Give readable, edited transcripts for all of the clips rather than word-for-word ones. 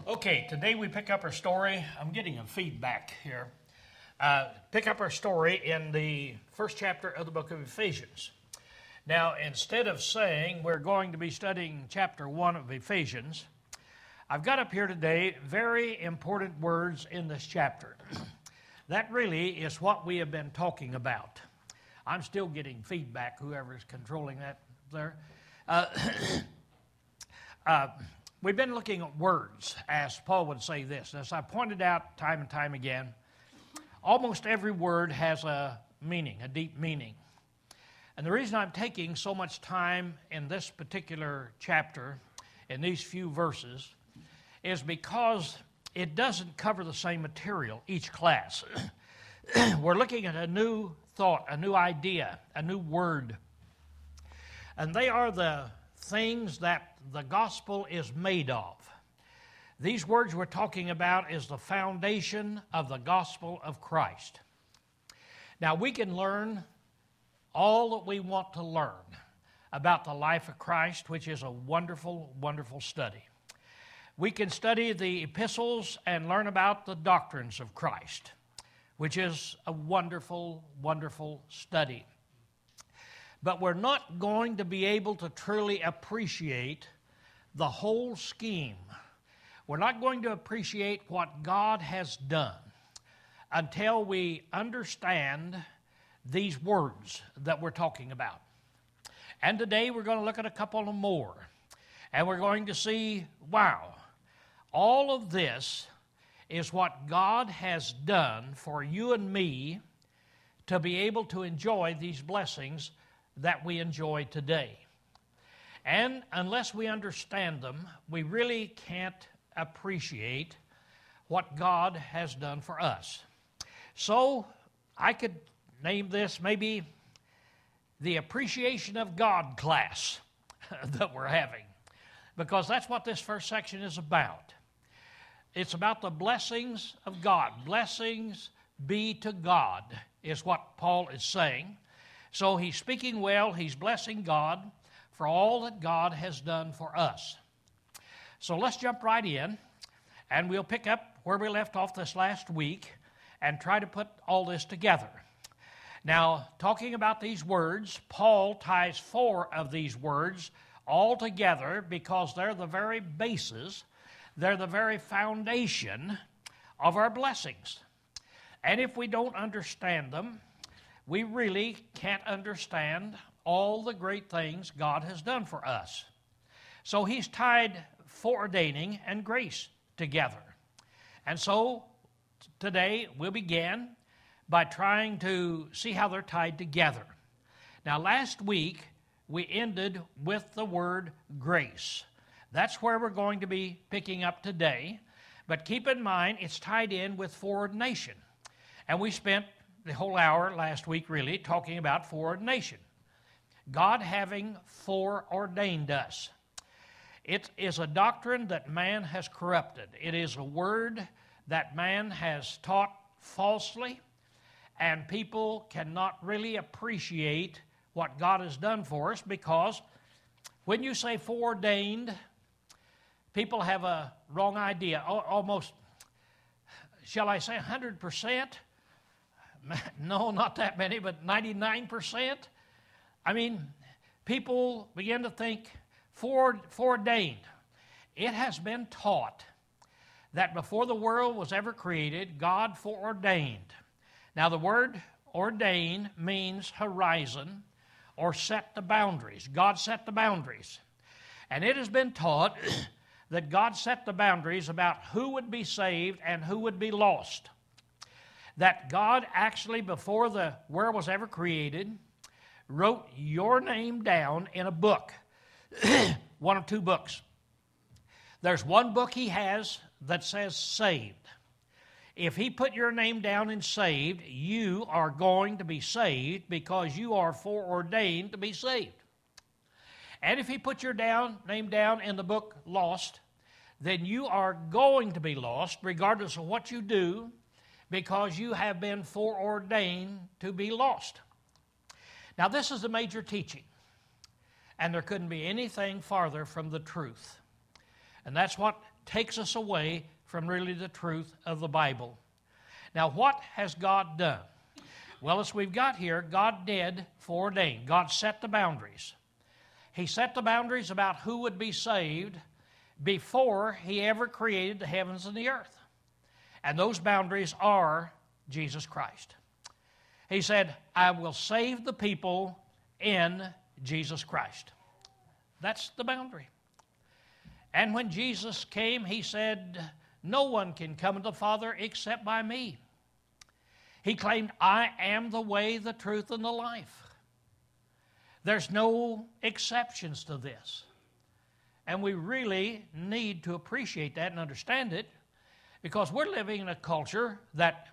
Okay, today we pick up our story. I'm getting a feedback here. Pick up our story in the first chapter of the book of Ephesians. Now, instead of saying we're going to be studying chapter 1 of Ephesians, I've got up here today very important words in this chapter. That really is what we have been talking about. I'm still getting feedback, whoever's controlling that there. We've been looking at words, as Paul would say this. As I pointed out time and time again, almost every word has a meaning, a deep meaning. And the reason I'm taking so much time in this particular chapter, in these few verses, is because it doesn't cover the same material each class. We're looking at a new thought, a new idea, a new word. And they are the things that the gospel is made of. These words we're talking about is the foundation of the gospel of Christ. Now, we can learn all that we want to learn about the life of Christ, which is a wonderful, wonderful study. We can study the epistles and learn about the doctrines of Christ, which is a wonderful, wonderful study. But we're not going to be able to truly appreciate the whole scheme. We're not going to appreciate what God has done until we understand these words that we're talking about. And today we're going to look at a couple of more. And we're going to see, wow, all of this is what God has done for you and me to be able to enjoy these blessings that we enjoy today. And unless we understand them, we really can't appreciate what God has done for us. So I could name this maybe the appreciation of God class that we're having, because that's what this first section is about. It's about the blessings of God. Blessings be to God is what Paul is saying. So he's speaking well, he's blessing God for all that God has done for us. So let's jump right in, and we'll pick up where we left off this last week and try to put all this together. Now, talking about these words, Paul ties 4 of these words all together because they're the very basis, they're the very foundation of our blessings. And if we don't understand them, we really can't understand all the great things God has done for us. So he's tied foreordaining and grace together. And so today we'll begin by trying to see how they're tied together. Now, last week we ended with the word grace. That's where we're going to be picking up today. But keep in mind, it's tied in with foreordination. And we spent the whole hour last week really talking about foreordination. God having foreordained us. It is a doctrine that man has corrupted. It is a word that man has taught falsely, and people cannot really appreciate what God has done for us, because when you say foreordained, people have a wrong idea. Almost, shall I say 100%? No, not that many, but 99%. I mean, people begin to think foreordained. It has been taught that before the world was ever created, God foreordained. Now, the word ordain means horizon or set the boundaries. God set the boundaries. And it has been taught that God set the boundaries about who would be saved and who would be lost. That God actually, before the world was ever created, wrote your name down in a book, one of 2 books. There's one book he has that says saved. If he put your name down in saved, you are going to be saved because you are foreordained to be saved. And if he put your name down in the book lost, then you are going to be lost regardless of what you do, because you have been foreordained to be lost. Now, this is a major teaching, and there couldn't be anything farther from the truth. And that's what takes us away from really the truth of the Bible. Now, what has God done? Well, as we've got here, God did foreordain. God set the boundaries. He set the boundaries about who would be saved before He ever created the heavens and the earth. And those boundaries are Jesus Christ. He said, I will save the people in Jesus Christ. That's the boundary. And when Jesus came, He said, no one can come to the Father except by me. He claimed, I am the way, the truth, and the life. There's no exceptions to this. And we really need to appreciate that and understand it, because we're living in a culture that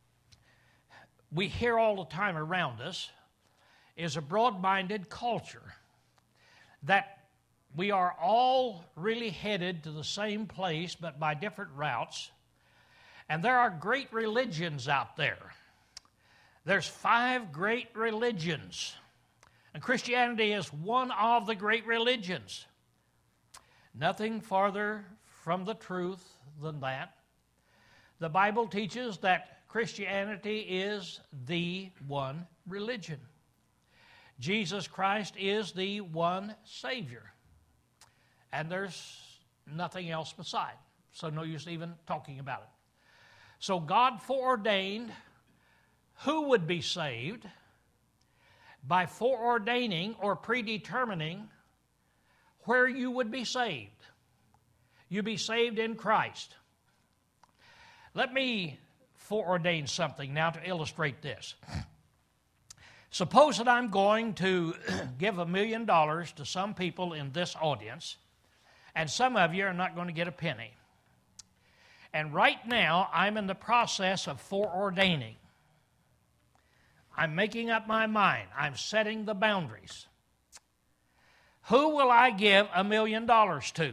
we hear all the time around us is a broad-minded culture, that we are all really headed to the same place but by different routes. And there are great religions out there. There's 5 great religions, and Christianity is one of the great religions. Nothing farther from the truth than that. The Bible teaches that Christianity is the one religion. Jesus Christ is the one Savior. And there's nothing else beside. So no use even talking about it. So God foreordained who would be saved by foreordaining or predetermining where you would be saved. You'd be saved in Christ. Let me foreordain something now to illustrate this. Suppose that I'm going to give $1 million to some people in this audience, and some of you are not going to get a penny. And right now, I'm in the process of foreordaining. I'm making up my mind. I'm setting the boundaries. Who will I give $1 million to?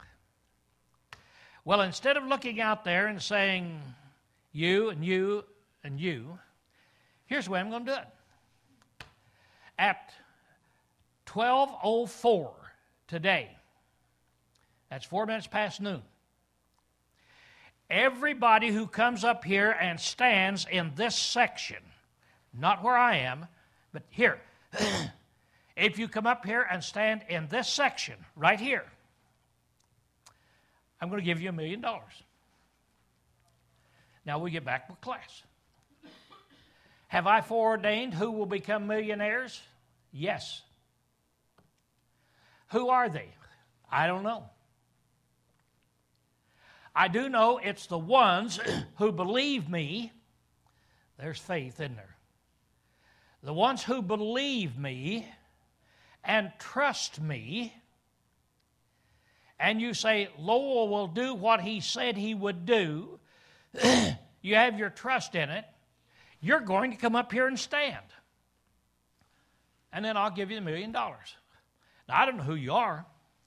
Well, instead of looking out there and saying, you and you and you, here's the way I'm going to do it. At 12:04 today, that's 4 minutes past noon, everybody who comes up here and stands in this section, not where I am, but here, if you come up here and stand in this section right here, I'm going to give you $1 million. Now we get back with class. Have I foreordained who will become millionaires? Yes. Who are they? I don't know. I do know it's the ones who believe me. There's faith in there. The ones who believe me and trust me. And you say, Lowell will do what he said he would do. You have your trust in it. You're going to come up here and stand. And then I'll give you $1 million. Now, I don't know who you are,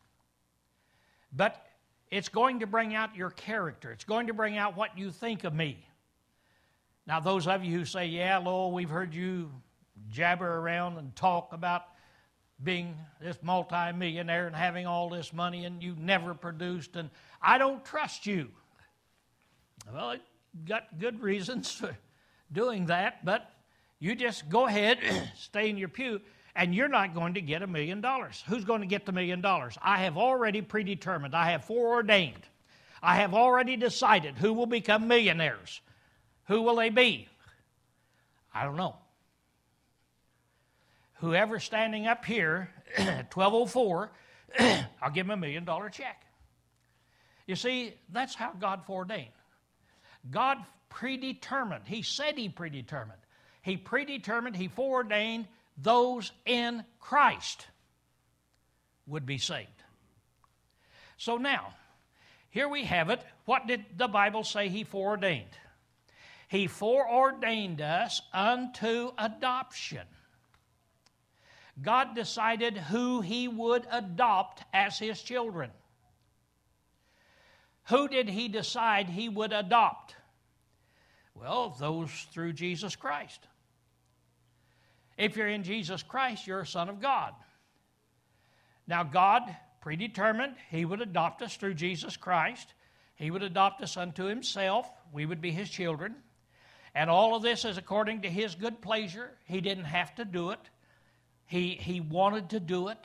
but it's going to bring out your character. It's going to bring out what you think of me. Now, those of you who say, yeah, Lowell, we've heard you jabber around and talk about being this multimillionaire and having all this money, and you never produced, and I don't trust you. Well, I got good reasons for doing that, but you just go ahead, stay in your pew, and you're not going to get $1 million. Who's going to get the $1 million? I have already predetermined. I have foreordained. I have already decided who will become millionaires. Who will they be? I don't know. Whoever's standing up here at 12:04, I'll give him $1 million check. You see, that's how God foreordained. God predetermined. He said He predetermined. He predetermined, He foreordained those in Christ would be saved. So now, here we have it. What did the Bible say He foreordained? He foreordained us unto adoption. God decided who He would adopt as His children. Who did He decide He would adopt? Well, those through Jesus Christ. If you're in Jesus Christ, you're a son of God. Now, God predetermined He would adopt us through Jesus Christ. He would adopt us unto himself. We would be his children. And all of this is according to his good pleasure. He didn't have to do it. He wanted to do it.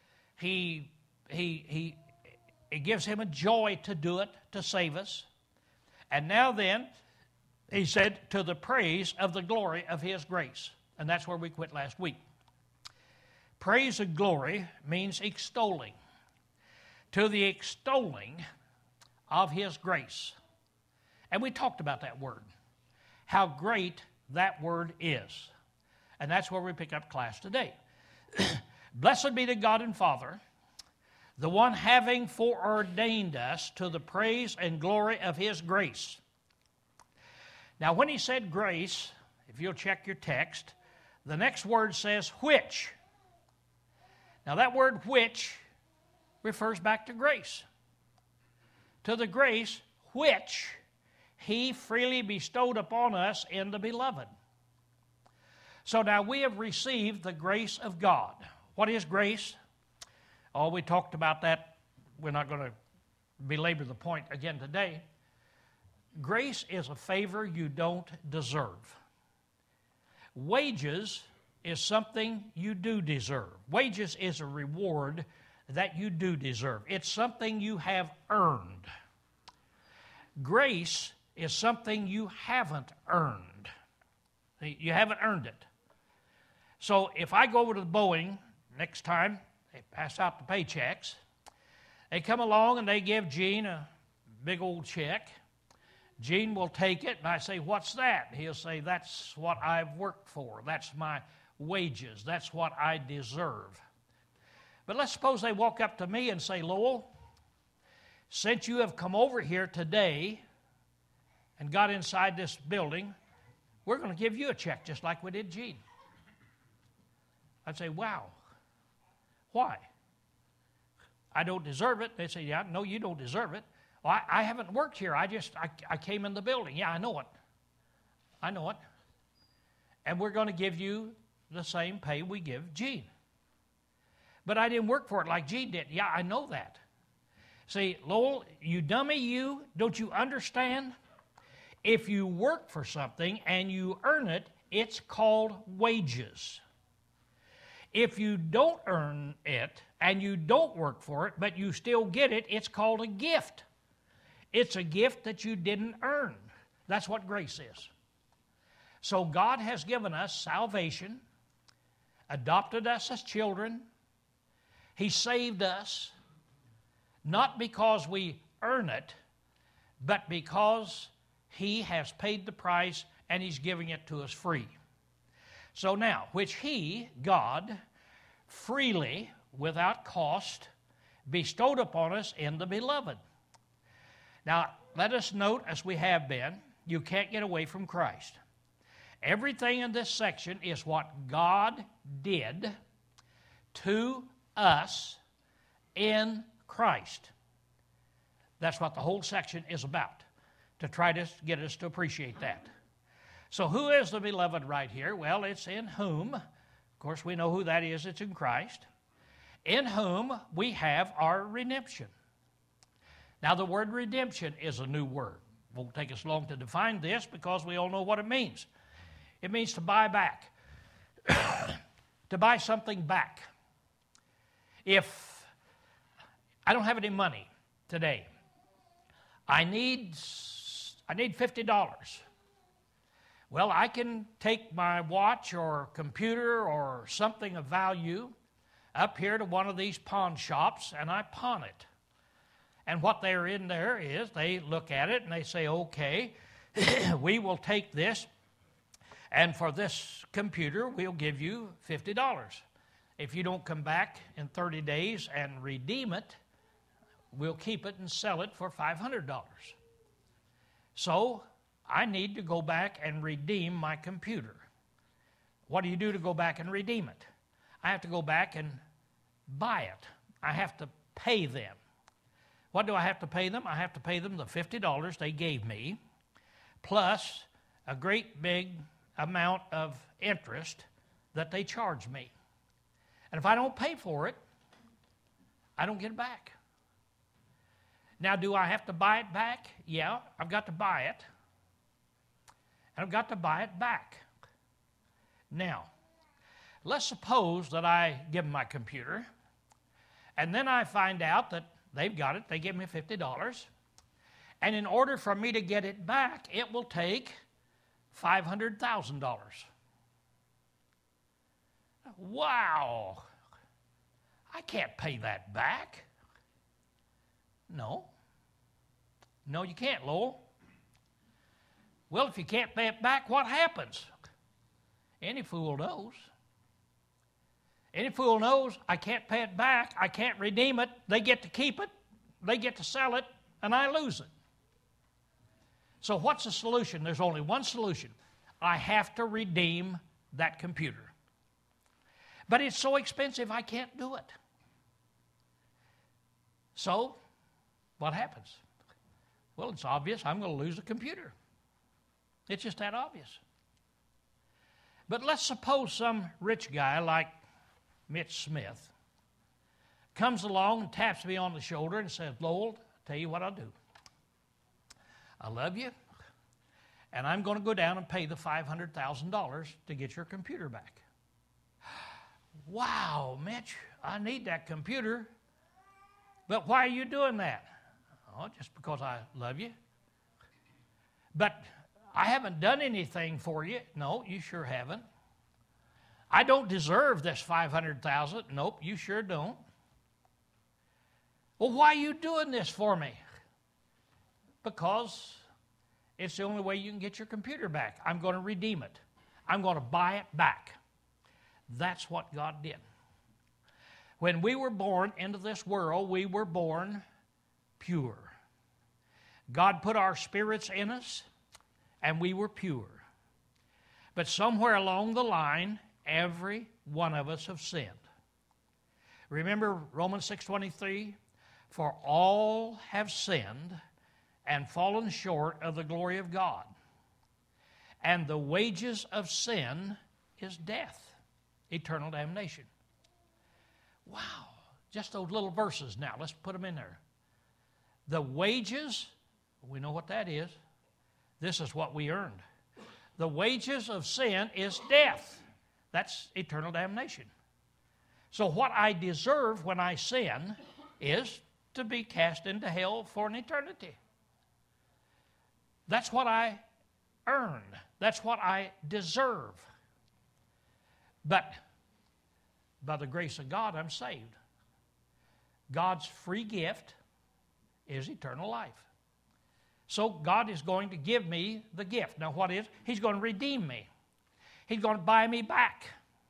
It gives him a joy to do it, to save us. And now then, he said, to the praise of the glory of his grace. And that's where we quit last week. Praise and glory means extolling. To the extolling of his grace. And we talked about that word. How great that word is. And that's where we pick up class today. Blessed be the God and Father, the one having foreordained us to the praise and glory of his grace. Now, when he said grace, if you'll check your text, the next word says which. Now, that word which refers back to grace. To the grace which he freely bestowed upon us in the beloved. So now we have received the grace of God. What is grace? Oh, we talked about that. We're not going to belabor the point again today. Grace is a favor you don't deserve. Wages is something you do deserve. Wages is a reward that you do deserve. It's something you have earned. Grace is something you haven't earned. You haven't earned it. So if I go over to the Boeing next time, they pass out the paychecks. They come along and they give Gene a big old check. Gene will take it, and I say, what's that? He'll say, that's what I've worked for. That's my wages. That's what I deserve. But let's suppose they walk up to me and say, Lowell, since you have come over here today and got inside this building, we're going to give you a check just like we did Gene. I'd say, wow. Why? I don't deserve it. They say, yeah, no, you don't deserve it. Well, I haven't worked here. I came in the building. Yeah, I know it. I know it. And we're going to give you the same pay we give Gene. But I didn't work for it like Gene did. Yeah, I know that. See, Lowell, you dummy, you, don't you understand? If you work for something and you earn it, it's called wages. If you don't earn it and you don't work for it, but you still get it, it's called a gift. It's a gift that you didn't earn. That's what grace is. So God has given us salvation, adopted us as children. He saved us, not because we earn it, but because He has paid the price and He's giving it to us free. So now, which He, God, freely, without cost, bestowed upon us in the beloved. Now, let us note, as we have been, you can't get away from Christ. Everything in this section is what God did to us in Christ. That's what the whole section is about, to try to get us to appreciate that. So who is the beloved right here? Well, it's in whom. Of course, we know who that is. It's in Christ. In whom we have our redemption. Now, the word redemption is a new word. It won't take us long to define this because we all know what it means. It means to buy back, to buy something back. If I don't have any money today, I need $50. Well, I can take my watch or computer or something of value up here to one of these pawn shops and I pawn it. And what they're in there is they look at it and they say, okay, we will take this, and for this computer, we'll give you $50. If you don't come back in 30 days and redeem it, we'll keep it and sell it for $500. So I need to go back and redeem my computer. What do you do to go back and redeem it? I have to go back and buy it. I have to pay them. What do I have to pay them? I have to pay them the $50 they gave me, plus a great big amount of interest that they charge me. And if I don't pay for it, I don't get it back. Now, do I have to buy it back? Yeah, I've got to buy it. And I've got to buy it back. Now, let's suppose that I give them my computer, and then I find out that they've got it. They give me $50. And in order for me to get it back, it will take $500,000. Wow! I can't pay that back. No. No, you can't, Lowell. Well, if you can't pay it back, what happens? Any fool knows. Any fool knows I can't pay it back, I can't redeem it, they get to keep it, they get to sell it, and I lose it. So what's the solution? There's only one solution. I have to redeem that computer. But it's so expensive, I can't do it. So, what happens? Well, it's obvious I'm going to lose the computer. It's just that obvious. But let's suppose some rich guy like Mitch Smith comes along and taps me on the shoulder and says, Lowell, I'll tell you what I'll do. I love you, and I'm going to go down and pay the $500,000 to get your computer back. Wow, Mitch, I need that computer. But why are you doing that? Oh, just because I love you. But I haven't done anything for you. No, you sure haven't. I don't deserve this $500,000. Nope, you sure don't. Well, why are you doing this for me? Because it's the only way you can get your computer back. I'm going to redeem it. I'm going to buy it back. That's what God did. When we were born into this world, we were born pure. God put our spirits in us, and we were pure. But somewhere along the line, every one of us have sinned. Remember Romans 6:23? For all have sinned and fallen short of the glory of God. And the wages of sin is death, eternal damnation. Wow, just those little verses now. Let's put them in there. The wages, we know what that is. This is what we earned. The wages of sin is death. That's eternal damnation. So what I deserve when I sin is to be cast into hell for an eternity. That's what I earn. That's what I deserve. But by the grace of God, I'm saved. God's free gift is eternal life. So God is going to give me the gift. Now what is? He's going to redeem me. He's going to buy me back.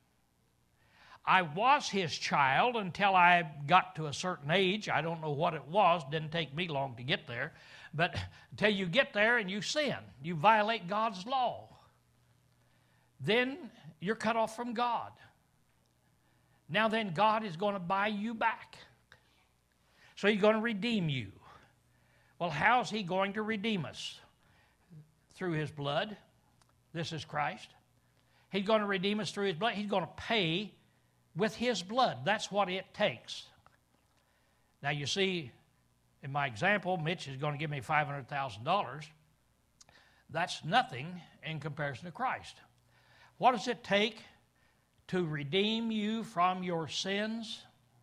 I was His child until I got to a certain age. I don't know what it was. Didn't take me long to get there. But until you get there and you sin, you violate God's law, then you're cut off from God. Now then, God is going to buy you back. So He's going to redeem you. Well, how's He going to redeem us? Through His blood. This is Christ. He's going to redeem us through His blood. He's going to pay with His blood. That's what it takes. Now you see, in my example, Mitch is going to give me $500,000. That's nothing in comparison to Christ. What does it take to redeem you from your sins?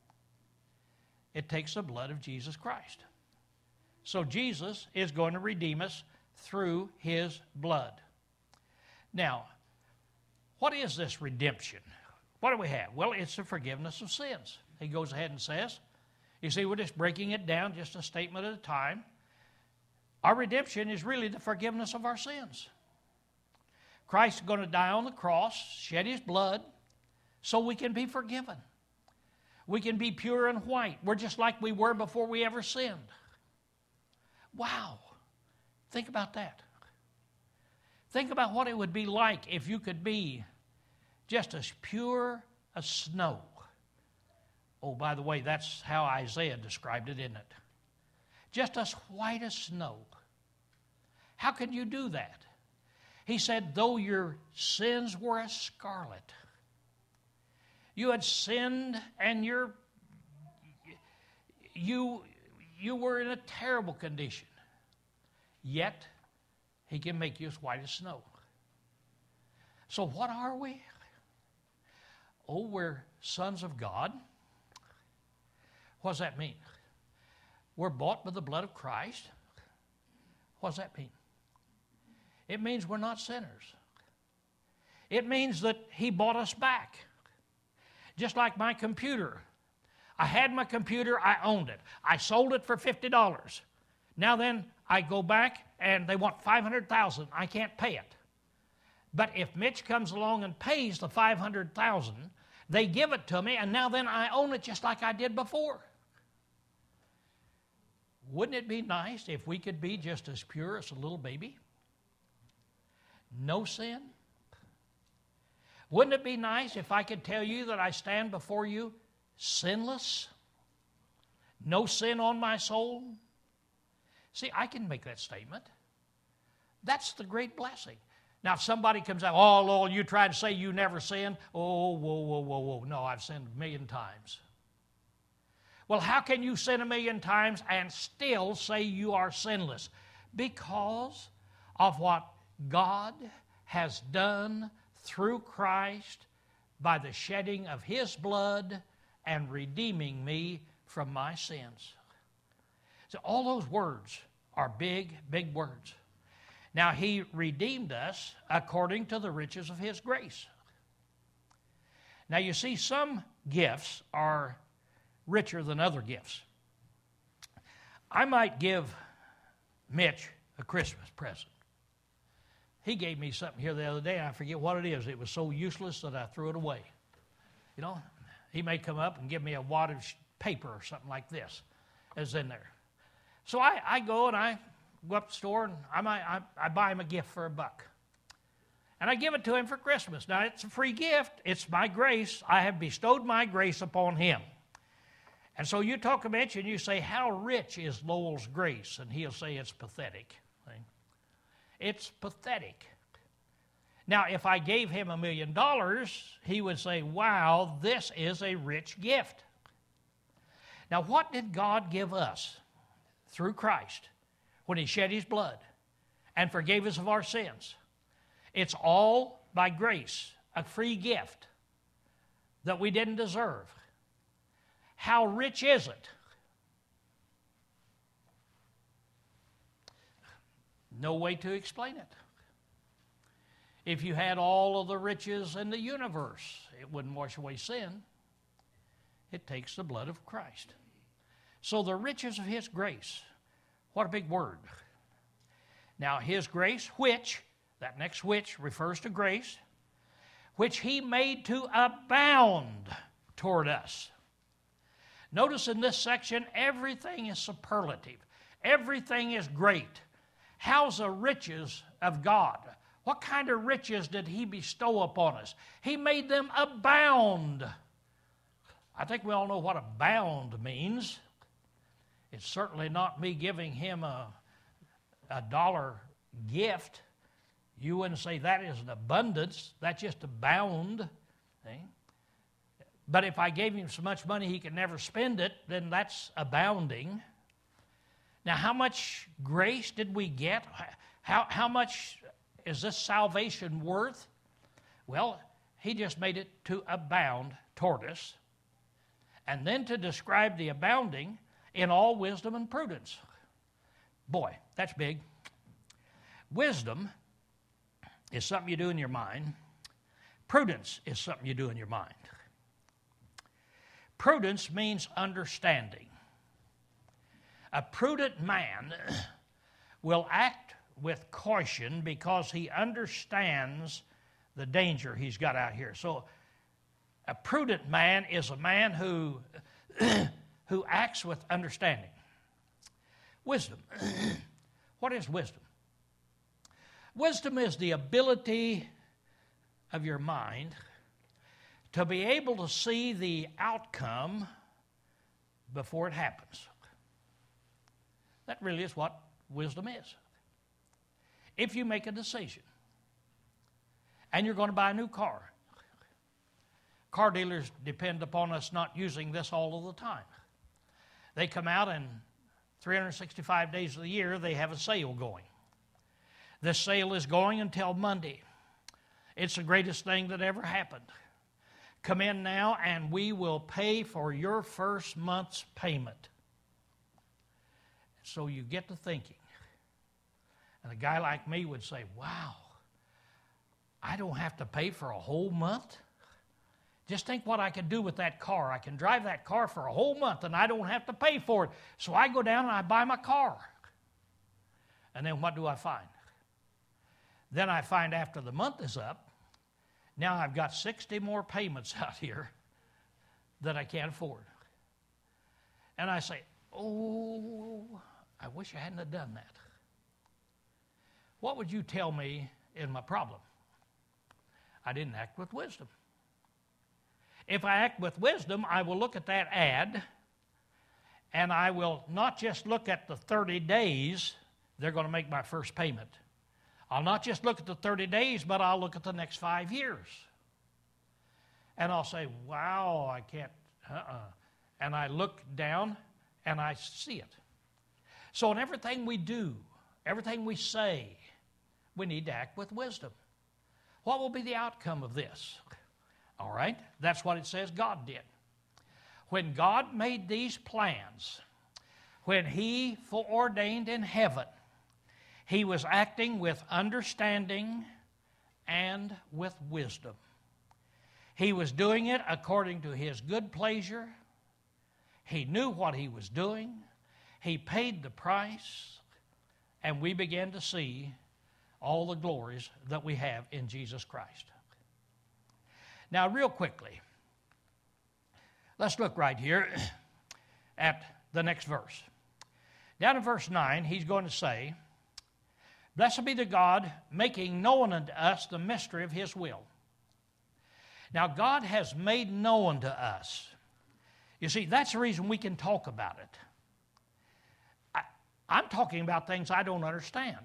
It takes the blood of Jesus Christ. So Jesus is going to redeem us through His blood. Now, what is this redemption? What do we have? Well, it's the forgiveness of sins. He goes ahead and says, you see, we're just breaking it down just a statement at a time. Our redemption is really the forgiveness of our sins. Christ is going to die on the cross, shed His blood, so we can be forgiven. We can be pure and white. We're just like we were before we ever sinned. Wow. Think about that. Think about what it would be like if you could be just as pure as snow. Oh, by the way, that's how Isaiah described it, isn't it? Just as white as snow. How can you do that? He said, though your sins were as scarlet. You had sinned and you you were in a terrible condition. Yet, He can make you as white as snow. So what are we? Oh, we're sons of God. What does that mean? We're bought by the blood of Christ. What does that mean? It means we're not sinners. It means that He bought us back. Just like my computer. I had my computer, I owned it. I sold it for $50. Now then, I go back and they want $500,000. I can't pay it. But if Mitch comes along and pays the $500,000, they give it to me, and now then I own it just like I did before. Wouldn't it be nice if we could be just as pure as a little baby? No sin? Wouldn't it be nice if I could tell you that I stand before you sinless? No sin on my soul? See, I can make that statement. That's the great blessing. Now, if somebody comes out, oh, Lord, you tried to say you never sinned. Oh, whoa. No, I've sinned 1,000,000 times. Well, how can you sin 1,000,000 times and still say you are sinless? Because of what God has done through Christ by the shedding of His blood and redeeming me from my sins. So all those words are big, big words. Now, He redeemed us according to the riches of His grace. Now, you see, some gifts are richer than other gifts. I might give Mitch a Christmas present. He gave me something here the other day, and I forget what it is. It was so useless that I threw it away. You know, he may come up and give me a wad of paper or something like this is in there. So I go and I go up to the store and I buy him a gift for $1. And I give it to him for Christmas. Now, it's a free gift. It's my grace. I have bestowed my grace upon him. And so you talk to Mitch and you say, how rich is Lowell's grace? And he'll say it's pathetic. It's pathetic. Now, if I gave him $1,000,000, he would say, wow, this is a rich gift. Now, what did God give us through Christ when He shed His blood and forgave us of our sins? It's all by grace, a free gift that we didn't deserve. How rich is it? No way to explain it. If you had all of the riches in the universe, it wouldn't wash away sin. It takes the blood of Christ. So the riches of His grace, what a big word. Now, His grace, which, that next which refers to grace, which He made to abound toward us. Notice in this section, everything is superlative. Everything is great. How's the riches of God? What kind of riches did He bestow upon us? He made them abound. I think we all know what abound means. It's certainly not me giving him a $1 gift. You wouldn't say that is an abundance. That's just abound. See? But if I gave him so much money he could never spend it, then that's abounding. Now, how much grace did we get? How much is this salvation worth? Well, He just made it to abound toward us. And then to describe the abounding in all wisdom and prudence. Boy, that's big. Wisdom is something you do in your mind. Prudence is something you do in your mind. Prudence means understanding. A prudent man will act with caution because he understands the danger he's got out here. So a prudent man is a man who acts with understanding. Wisdom. What is wisdom? Wisdom is the ability of your mind to be able to see the outcome before it happens. That really is what wisdom is. If you make a decision and you're going to buy a new car, car dealers depend upon us not using this all of the time. They come out and 365 days of the year, they have a sale going. This sale is going until Monday. It's the greatest thing that ever happened. Come in now and we will pay for your first month's payment. So you get to thinking. And a guy like me would say, wow, I don't have to pay for a whole month? Just think what I can do with that car. I can drive that car for a whole month and I don't have to pay for it. So I go down and I buy my car. And then what do I find? Then I find after the month is up, now I've got 60 more payments out here that I can't afford. And I say, oh, I wish I hadn't have done that. What would you tell me is my problem? I didn't act with wisdom. If I act with wisdom, I will look at that ad, and I will not just look at the 30 days they're going to make my first payment. I'll not just look at the 30 days, but I'll look at the next 5 years. And I'll say, wow, I can't, And I look down, and I see it. So in everything we do, everything we say, we need to act with wisdom. What will be the outcome of this? All right, that's what it says God did. When God made these plans, when He foreordained in heaven, He was acting with understanding and with wisdom. He was doing it according to His good pleasure. He knew what He was doing. He paid the price, and we began to see all the glories that we have in Jesus Christ. Now, real quickly, let's look right here at the next verse. Down in verse 9, he's going to say, blessed be the God making known unto us the mystery of His will. Now, God has made known to us. You see, that's the reason we can talk about it. I'm talking about things I don't understand.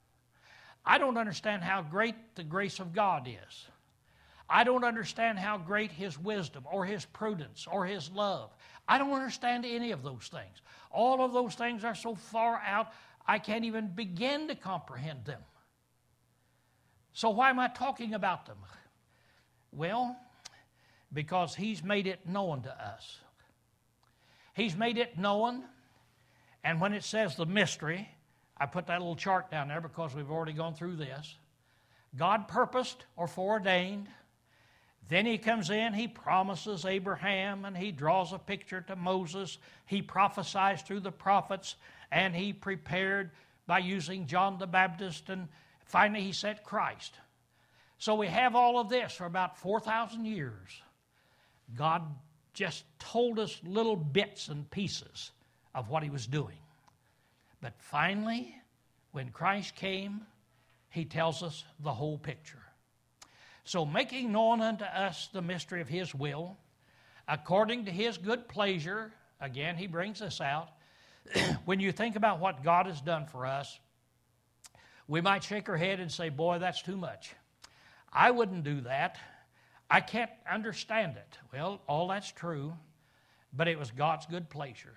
I don't understand how great the grace of God is. I don't understand how great His wisdom or His prudence or His love. I don't understand any of those things. All of those things are so far out, I can't even begin to comprehend them. So why am I talking about them? Well, because He's made it known to us. He's made it known, and when it says the mystery, I put that little chart down there because we've already gone through this. God purposed or foreordained. Then He comes in, He promises Abraham, and He draws a picture to Moses. He prophesies through the prophets, and He prepared by using John the Baptist, and finally He sent Christ. So we have all of this for about 4,000 years. God just told us little bits and pieces of what He was doing. But finally, when Christ came, He tells us the whole picture. So making known unto us the mystery of His will, according to His good pleasure, again, He brings us out. When you think about what God has done for us, we might shake our head and say, boy, that's too much. I wouldn't do that. I can't understand it. Well, all that's true, but it was God's good pleasure.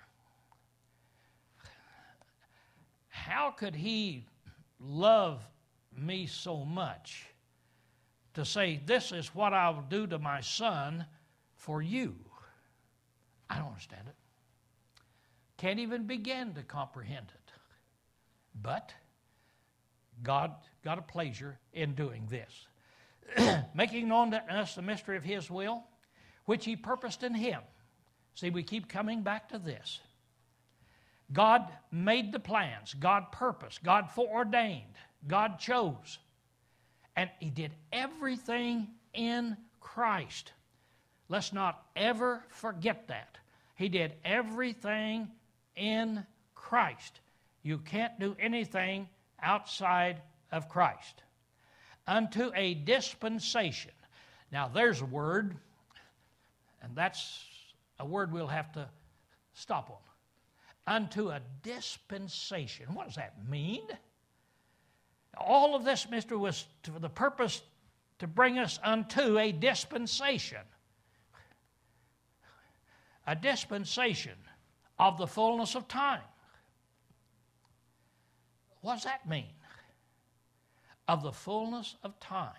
How could He love me so much to say, this is what I will do to my son for you? I don't understand it. Can't even begin to comprehend it. But God got a pleasure in doing this. Making known to us the mystery of His will, which He purposed in Him. See, we keep coming back to this. God made the plans. God purposed. God foreordained. God chose. And He did everything in Christ. Let's not ever forget that. He did everything in Christ. You can't do anything outside of Christ. Unto a dispensation. Now there's a word, and that's a word we'll have to stop on. Unto a dispensation. What does that mean? All of this mystery was for the purpose to bring us unto a dispensation. A dispensation of the fullness of time. What does that mean? Of the fullness of time.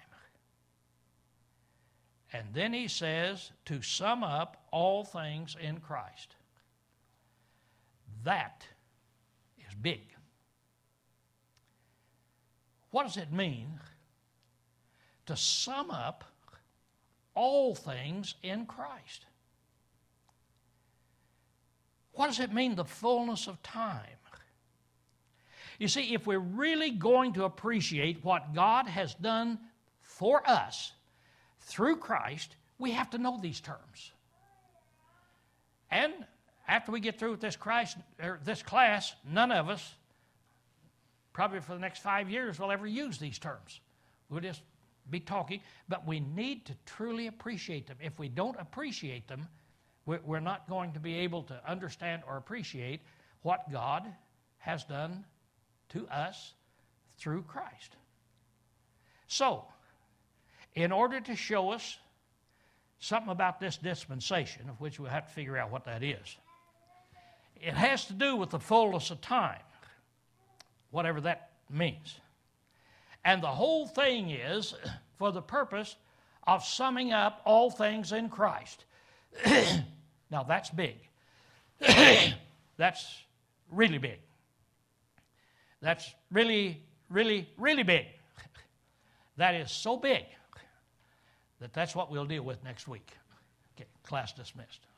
And then he says, to sum up all things in Christ. That is big. What does it mean to sum up all things in Christ? What does it mean, the fullness of time? You see, if we're really going to appreciate what God has done for us through Christ, we have to know these terms. And after we get through with this class, none of us, probably for the next 5 years, will ever use these terms. We'll just be talking, but we need to truly appreciate them. If we don't appreciate them, we're not going to be able to understand or appreciate what God has done to us through Christ. So, in order to show us something about this dispensation, of which we'll have to figure out what that is, it has to do with the fullness of time, whatever that means. And the whole thing is for the purpose of summing up all things in Christ. Now that's big. That's really big. That's really, really, really big. That is so big that that's what we'll deal with next week. Okay, class dismissed.